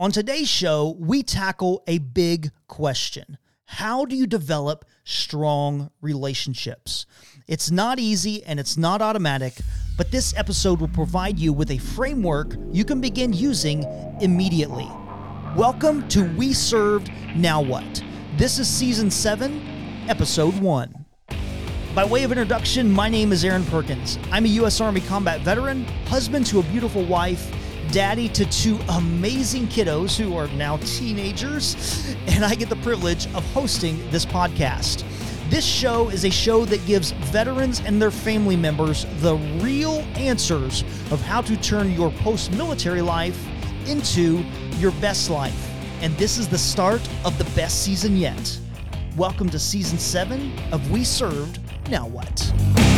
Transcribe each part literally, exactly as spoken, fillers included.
On today's show, we tackle a big question. How do you develop strong relationships? It's not easy and it's not automatic, but this episode will provide you with a framework you can begin using immediately. Welcome to We Served, Now What? This is Season seven, Episode one. By way of introduction, my name is Aaron Perkins. I'm a U S Army combat veteran, husband to a beautiful wife, daddy to two amazing kiddos who are now teenagers, and I get the privilege of hosting this podcast. This show is a show that gives veterans and their family members the real answers of how to turn your post-military life into your best life. And this is the start of the best season yet. Welcome to Season seven of We Served, Now What?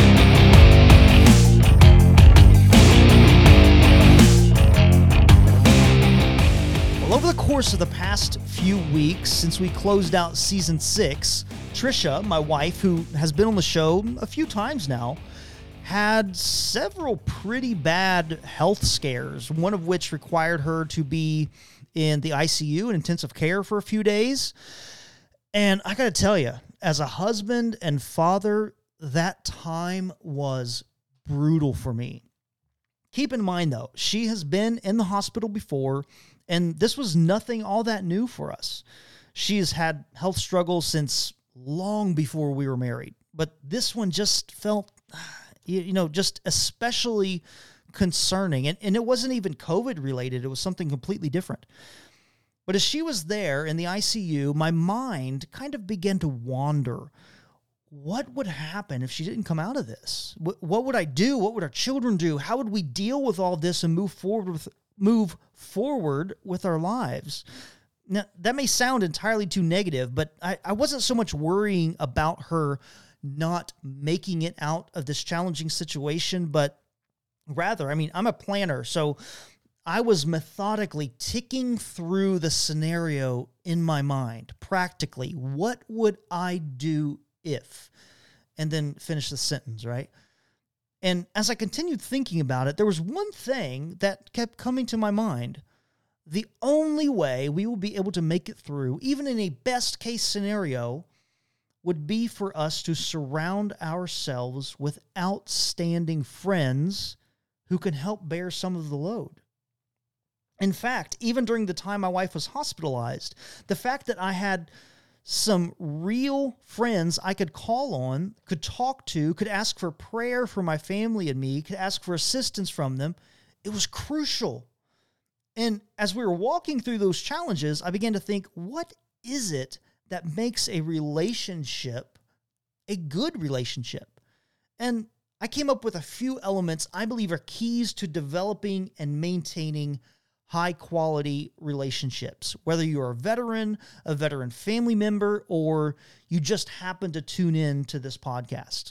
Well, over the course of the past few weeks, since we closed out Season six, Trisha, my wife, who has been on the show a few times now, had several pretty bad health scares, one of which required her to be in the I C U in intensive care for a few days. And I got to tell you, as a husband and father, that time was brutal for me. Keep in mind, though, she has been in the hospital before, and this was nothing all that new for us. She has had health struggles since long before we were married, but this one just felt, you know, just especially concerning. And, and it wasn't even COVID related. It was something completely different. But as she was there in the I C U, my mind kind of began to wander. What would happen if she didn't come out of this? What, what would I do? What would our children do? How would we deal with all this and move forward with move forward with our lives? Now, that may sound entirely too negative, but I, I wasn't so much worrying about her not making it out of this challenging situation, but rather, I mean, I'm a planner, so I was methodically ticking through the scenario in my mind, practically. What would I do if? And then finish the sentence, right? And as I continued thinking about it, there was one thing that kept coming to my mind. The only way we will be able to make it through, even in a best case scenario, would be for us to surround ourselves with outstanding friends who can help bear some of the load. In fact, even during the time my wife was hospitalized, the fact that I had some real friends I could call on, could talk to, could ask for prayer for my family and me, could ask for assistance from them, it was crucial. And as we were walking through those challenges, I began to think, what is it that makes a relationship a good relationship? And I came up with a few elements I believe are keys to developing and maintaining high-quality relationships, whether you're a veteran, a veteran family member, or you just happen to tune in to this podcast.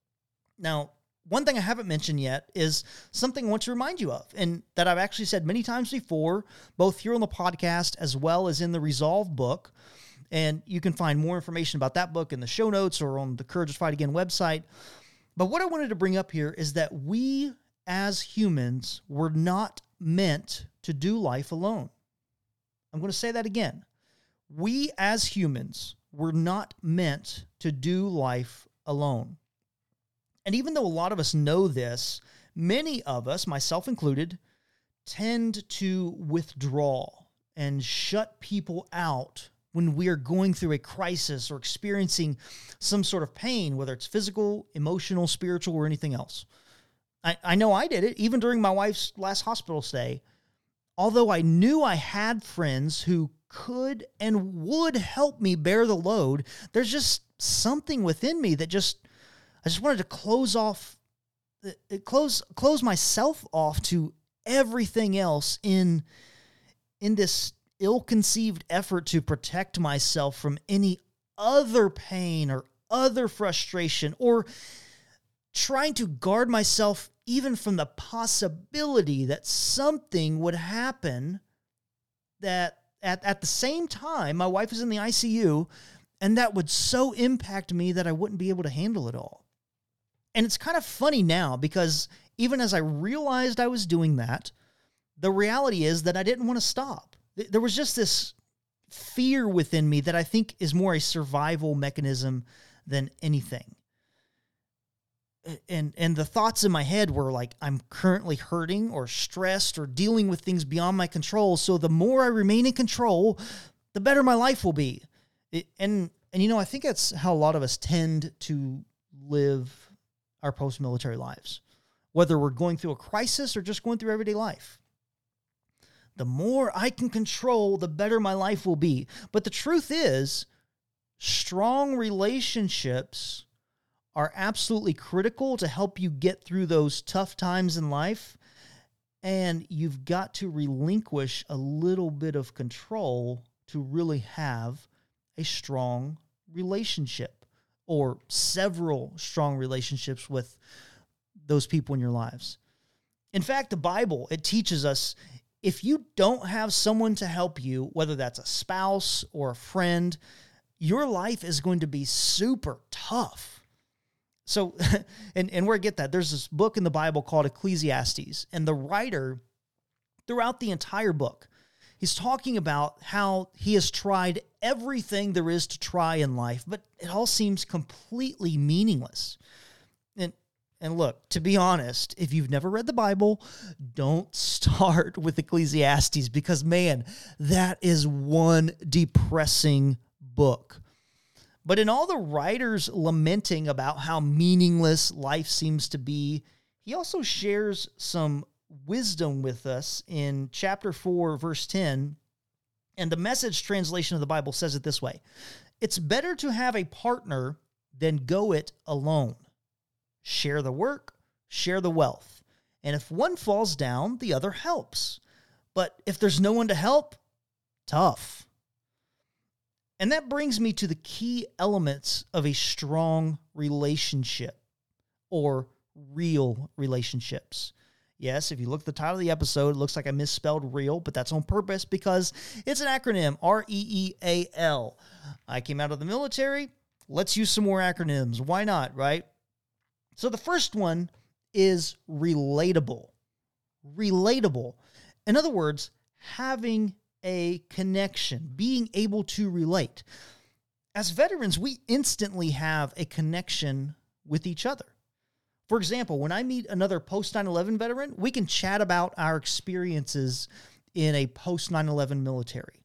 Now, one thing I haven't mentioned yet is something I want to remind you of, and that I've actually said many times before, both here on the podcast as well as in the Resolve book. And you can find more information about that book in the show notes or on the Courage to Fight Again website. But what I wanted to bring up here is that we as humans were not meant to do life alone. I'm going to say that again. We as humans were not meant to do life alone. And even though a lot of us know this, many of us, myself included, tend to withdraw and shut people out when we are going through a crisis or experiencing some sort of pain, whether it's physical, emotional, spiritual, or anything else. I, I know I did it, even during my wife's last hospital stay. Although I knew I had friends who could and would help me bear the load, there's just something within me that just, I just wanted to close off, close close myself off to everything else in, in this ill-conceived effort to protect myself from any other pain or other frustration, or trying to guard myself even from the possibility that something would happen that at, at the same time my wife is in the I C U, and that would so impact me that I wouldn't be able to handle it all. And it's kind of funny now because even as I realized I was doing that, the reality is that I didn't want to stop. th- there was just this fear within me that I think is more a survival mechanism than anything. And and the thoughts in my head were like, I'm currently hurting or stressed or dealing with things beyond my control. So the more I remain in control, the better my life will be. It, and, and, you know, I think that's how a lot of us tend to live our post-military lives, whether we're going through a crisis or just going through everyday life. The more I can control, the better my life will be. But the truth is, strong relationships are absolutely critical to help you get through those tough times in life. And you've got to relinquish a little bit of control to really have a strong relationship or several strong relationships with those people in your lives. In fact, the Bible, it teaches us if you don't have someone to help you, whether that's a spouse or a friend, your life is going to be super tough. So, and, and where I get that, there's this book in the Bible called Ecclesiastes, and the writer, throughout the entire book, he's talking about how he has tried everything there is to try in life, but it all seems completely meaningless. And and look, to be honest, if you've never read the Bible, don't start with Ecclesiastes because, man, that is one depressing book. But in all the writers lamenting about how meaningless life seems to be, he also shares some wisdom with us in chapter four, verse ten. And the Message translation of the Bible says it this way: it's better to have a partner than go it alone. Share the work, share the wealth. And if one falls down, the other helps. But if there's no one to help, tough. And that brings me to the key elements of a strong relationship or real relationships. Yes, if you look at the title of the episode, it looks like I misspelled real, but that's on purpose because it's an acronym, R E E A L. I came out of the military. Let's use some more acronyms. Why not, right? So the first one is relatable. Relatable. In other words, having a connection, being able to relate. As veterans, we instantly have a connection with each other. For example, when I meet another post nine eleven veteran, we can chat about our experiences in a post nine eleven military.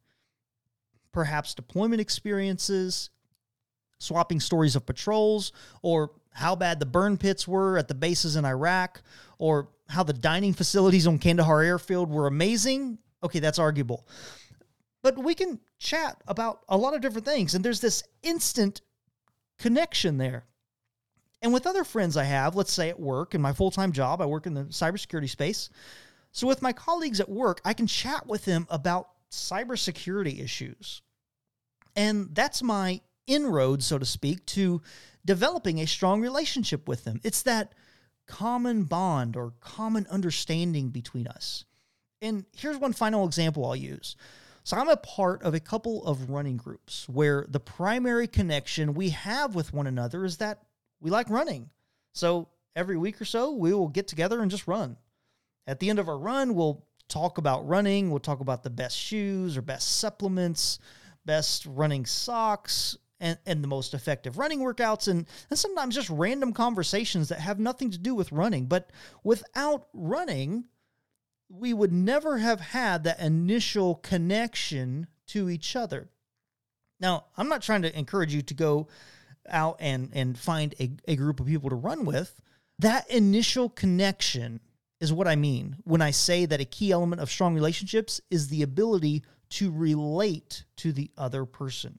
Perhaps deployment experiences, swapping stories of patrols, or how bad the burn pits were at the bases in Iraq, or how the dining facilities on Kandahar Airfield were amazing. Okay, that's arguable. But we can chat about a lot of different things, and there's this instant connection there. And with other friends I have, let's say at work, in my full-time job, I work in the cybersecurity space. So with my colleagues at work, I can chat with them about cybersecurity issues. And that's my inroad, so to speak, to developing a strong relationship with them. It's that common bond or common understanding between us. And here's one final example I'll use. So I'm a part of a couple of running groups where the primary connection we have with one another is that we like running. So every week or so, we will get together and just run. At the end of our run, we'll talk about running. We'll talk about the best shoes or best supplements, best running socks, and, and the most effective running workouts, and, and sometimes just random conversations that have nothing to do with running. But without running, we would never have had that initial connection to each other. Now, I'm not trying to encourage you to go out and, and find a, a group of people to run with. That initial connection is what I mean when I say that a key element of strong relationships is the ability to relate to the other person.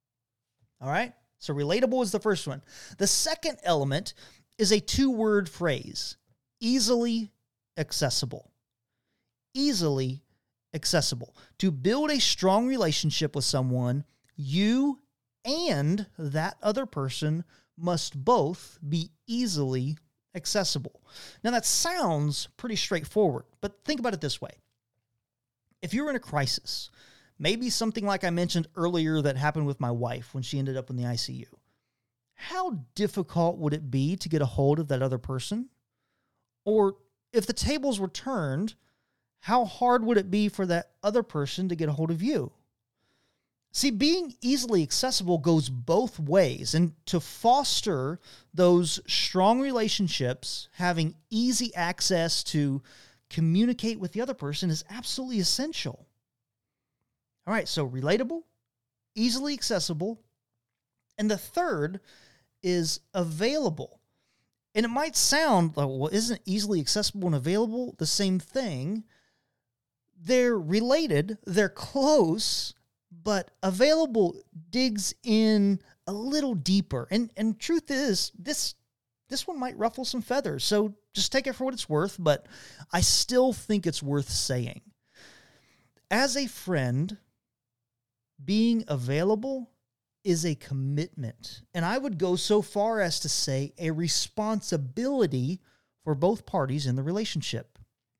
All right? So relatable is the first one. The second element is a two-word phrase, easily accessible. Easily accessible. To build a strong relationship with someone, you and that other person must both be easily accessible. Now that sounds pretty straightforward, but think about it this way. If you're in a crisis, maybe something like I mentioned earlier that happened with my wife when she ended up in the I C U, how difficult would it be to get a hold of that other person? Or if the tables were turned, how hard would it be for that other person to get a hold of you? See, being easily accessible goes both ways, and to foster those strong relationships, having easy access to communicate with the other person is absolutely essential. All right, so relatable, easily accessible, and the third is available. And it might sound like, well, isn't easily accessible and available the same thing? They're related, they're close, but available digs in a little deeper. And and truth is, this this one might ruffle some feathers. So just take it for what it's worth, but I still think it's worth saying. As a friend, being available is a commitment. And I would go so far as to say a responsibility for both parties in the relationship.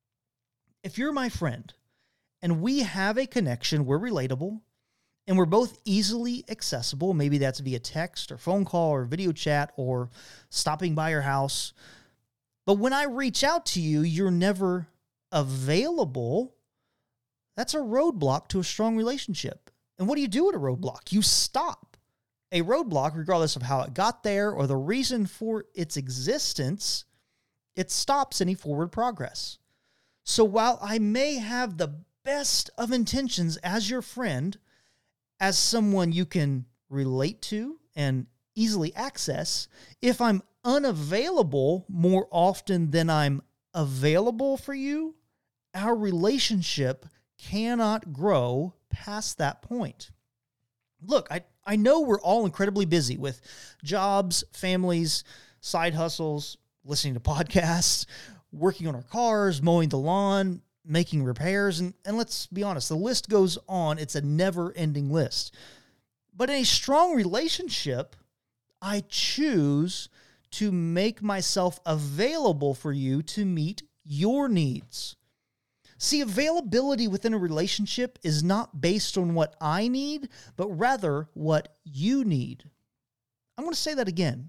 If you're my friend and we have a connection, we're relatable, and we're both easily accessible. Maybe that's via text or phone call or video chat or stopping by your house. But when I reach out to you, you're never available. That's a roadblock to a strong relationship. And what do you do at a roadblock? You stop. A roadblock, regardless of how it got there or the reason for its existence, it stops any forward progress. So while I may have the best of intentions as your friend, as someone you can relate to and easily access, if I'm unavailable more often than I'm available for you, our relationship cannot grow past that point. Look, I, I know we're all incredibly busy with jobs, families, side hustles, listening to podcasts, working on our cars, mowing the lawn, making repairs, and, and let's be honest, the list goes on. It's a never-ending list. But in a strong relationship, I choose to make myself available for you to meet your needs. See, availability within a relationship is not based on what I need, but rather what you need. I'm going to say that again.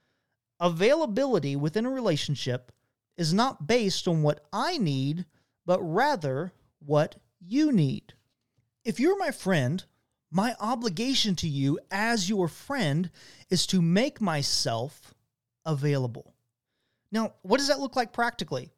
Availability within a relationship is not based on what I need, but rather what you need. If you're my friend, my obligation to you as your friend is to make myself available. Now, what does that look like practically?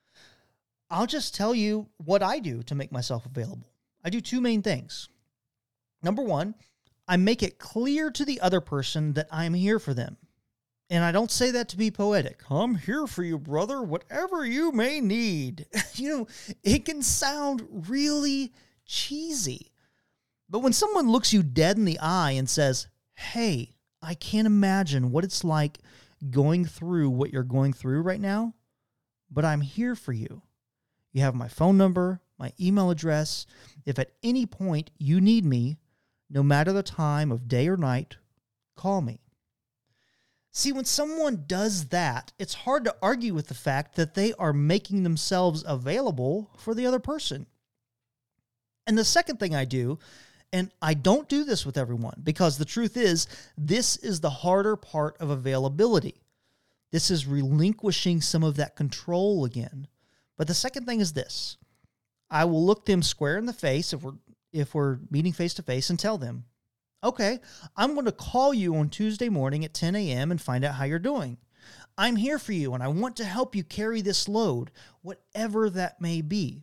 I'll just tell you what I do to make myself available. I do two main things. Number one, I make it clear to the other person that I'm here for them. And I don't say that to be poetic. I'm here for you, brother, whatever you may need. You know, it can sound really cheesy. But when someone looks you dead in the eye and says, hey, I can't imagine what it's like going through what you're going through right now, but I'm here for you. You have my phone number, my email address. If at any point you need me, no matter the time of day or night, call me. See, when someone does that, it's hard to argue with the fact that they are making themselves available for the other person. And the second thing I do, and I don't do this with everyone, because the truth is, this is the harder part of availability. This is relinquishing some of that control again. But the second thing is this. I will look them square in the face if we're if we're meeting face to face and tell them, okay, I'm going to call you on Tuesday morning at ten a.m. and find out how you're doing. I'm here for you, and I want to help you carry this load, whatever that may be.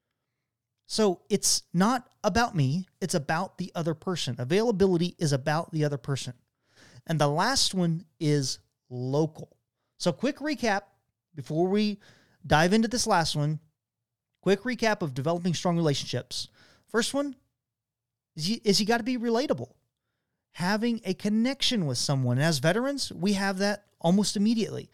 So it's not about me. It's about the other person. Availability is about the other person. And the last one is local. So quick recap before we dive into this last one. Quick recap of developing strong relationships. First one is you, is you got to be relatable. Having a connection with someone. And as veterans, we have that almost immediately.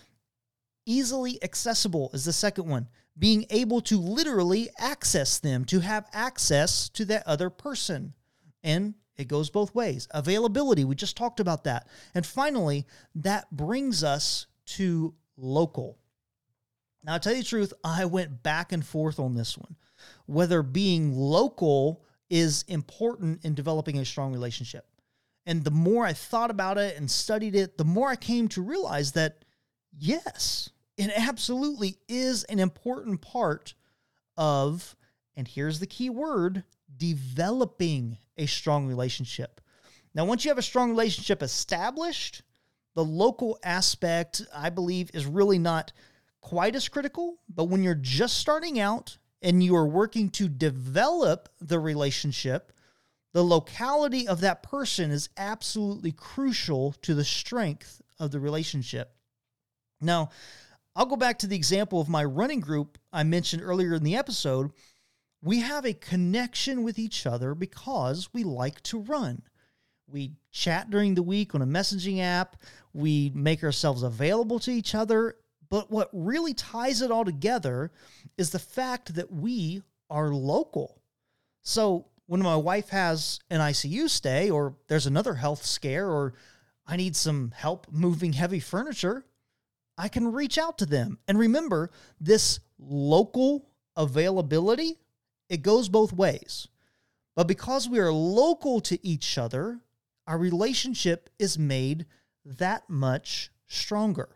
Easily accessible is the second one. Being able to literally access them, to have access to that other person. And it goes both ways. Availability, we just talked about that. And finally, that brings us to local. Now, to tell you the truth, I went back and forth on this one. Whether being local is important in developing a strong relationship. And the more I thought about it and studied it, the more I came to realize that, yes, it absolutely is an important part of, and here's the key word, developing a strong relationship. Now, once you have a strong relationship established, the local aspect, I believe, is really not quite as critical. But when you're just starting out and you are working to develop the relationship, the locality of that person is absolutely crucial to the strength of the relationship. Now, I'll go back to the example of my running group I mentioned earlier in the episode. We have a connection with each other because we like to run. We chat during the week on a messaging app. We make ourselves available to each other. But what really ties it all together is the fact that we are local. So when my wife has an I C U stay, or there's another health scare, or I need some help moving heavy furniture, I can reach out to them. And remember, this local availability, it goes both ways. But because we are local to each other, our relationship is made that much stronger.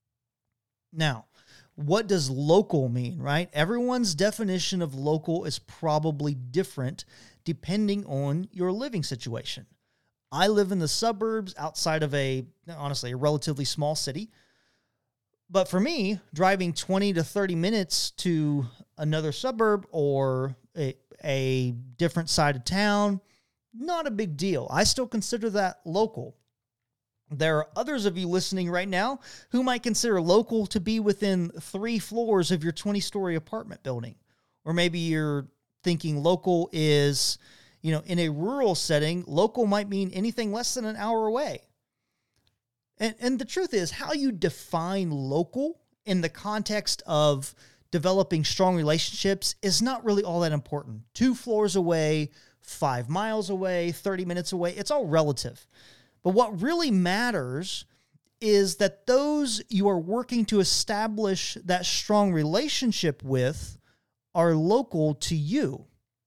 Now, what does local mean, right? Everyone's definition of local is probably different depending on your living situation. I live in the suburbs outside of a, honestly, a relatively small city. But for me, driving twenty to thirty minutes to another suburb or a, a different side of town, not a big deal. I still consider that local. There are others of you listening right now who might consider local to be within three floors of your twenty-story apartment building. Or maybe you're thinking local is, you know, in a rural setting, local might mean anything less than an hour away. And, and the truth is, how you define local in the context of developing strong relationships is not really all that important. Two floors away, five miles away, thirty minutes away, it's all relative. But what really matters is that those you are working to establish that strong relationship with are local to you.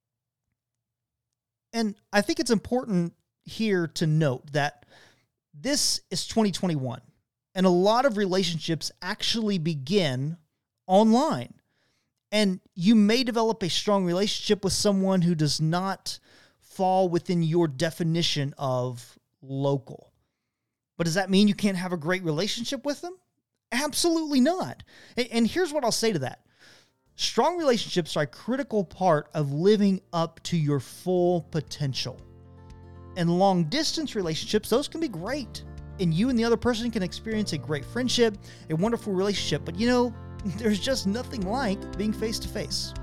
And I think it's important here to note that this is twenty twenty-one, and a lot of relationships actually begin online. And you may develop a strong relationship with someone who does not fall within your definition of local. But does that mean you can't have a great relationship with them? Absolutely not. And here's what I'll say to that. Strong relationships are a critical part of living up to your full potential. And long distance relationships, those can be great. And you and the other person can experience a great friendship, a wonderful relationship. But you know, there's just nothing like being face to face.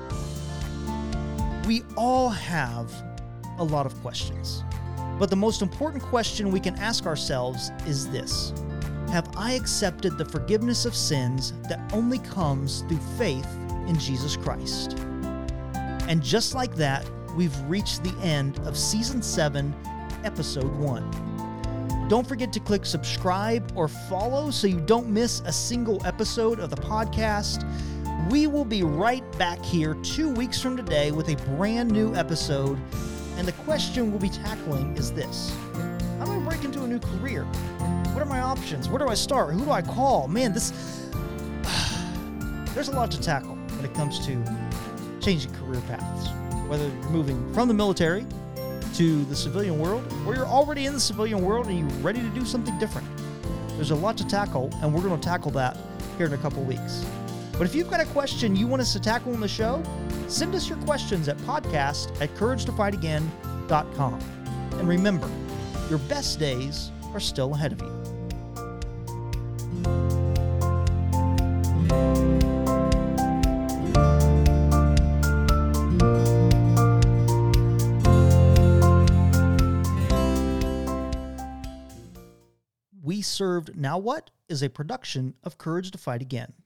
We all have a lot of questions. But the most important question we can ask ourselves is this: have I accepted the forgiveness of sins that only comes through faith in Jesus Christ? And just like that, we've reached the end of Season seven, Episode one. Don't forget to click subscribe or follow so you don't miss a single episode of the podcast. We will be right back here two weeks from today with a brand new episode. And the question we'll be tackling is this: how do I break into a new career? What are my options? Where do I start? Who do I call? Man, this... There's a lot to tackle when it comes to changing career paths. Whether you're moving from the military to the civilian world, or you're already in the civilian world and you're ready to do something different. There's a lot to tackle, and we're going to tackle that here in a couple weeks. But if you've got a question you want us to tackle on the show, send us your questions at podcast at courage to fight again dot com. And remember, your best days are still ahead of you. We Served Now What is a production of Courage to Fight Again.